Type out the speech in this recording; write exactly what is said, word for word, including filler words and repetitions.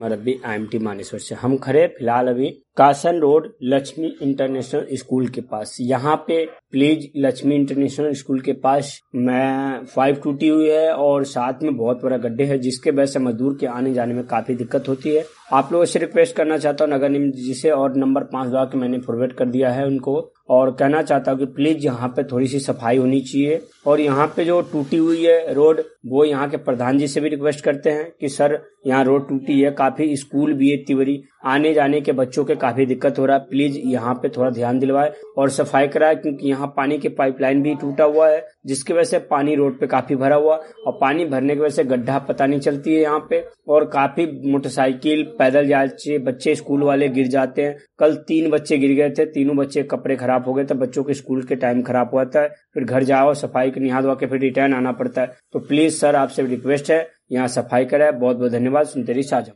Rabi I am T Manesar से। हम खड़े फिलहाल अभी Kasan road Lakshmi international school के पास। यहाँ पे प्लीज लक्ष्मी इंटरनेशनल स्कूल के पास मैं पाइप टूटी हुई है और साथ में बहुत बड़ा गड्ढे है, जिसके वजह से मजदूर के आने जाने में काफी दिक्कत होती है। आप लोगों से रिक्वेस्ट करना चाहता हूँ नगर निगम जी से, और नंबर पांच दवा के मैंने फॉरवर्ड कर दिया है उनको, और कहना चाहता हूँ कि प्लीज यहाँ पे थोड़ी सी सफाई होनी चाहिए। और यहाँ पे जो टूटी हुई है रोड, वो यहाँ के प्रधान जी से भी रिक्वेस्ट करते हैं कि सर यहाँ रोड टूटी है, काफी स्कूल भी है तिवरी, आने जाने के बच्चों के काफी दिक्कत हो रहा है, प्लीज यहाँ पे थोड़ा ध्यान दिलवाए और सफाई कराए, क्योंकि यहाँ पानी के पाइपलाइन भी टूटा हुआ है, जिसकी वजह से पानी रोड पे काफी भरा हुआ, और पानी भरने की वजह से गड्ढा पता नहीं चलती है यहाँ पे, और काफी मोटरसाइकिल पैदल जाते बच्चे स्कूल वाले गिर जाते हैं। कल तीन बच्चे गिर गए थे, तीनों बच्चे कपड़े खराब हो गए थे, बच्चों के स्कूल के टाइम खराब हुआ था, फिर घर जाओ सफाई निहा धोवा के फिर रिटर्न आना पड़ता है। तो प्लीज सर आपसे रिक्वेस्ट है यहाँ सफाई कराए। बहुत बहुत धन्यवाद। सुनते रहिए साझा।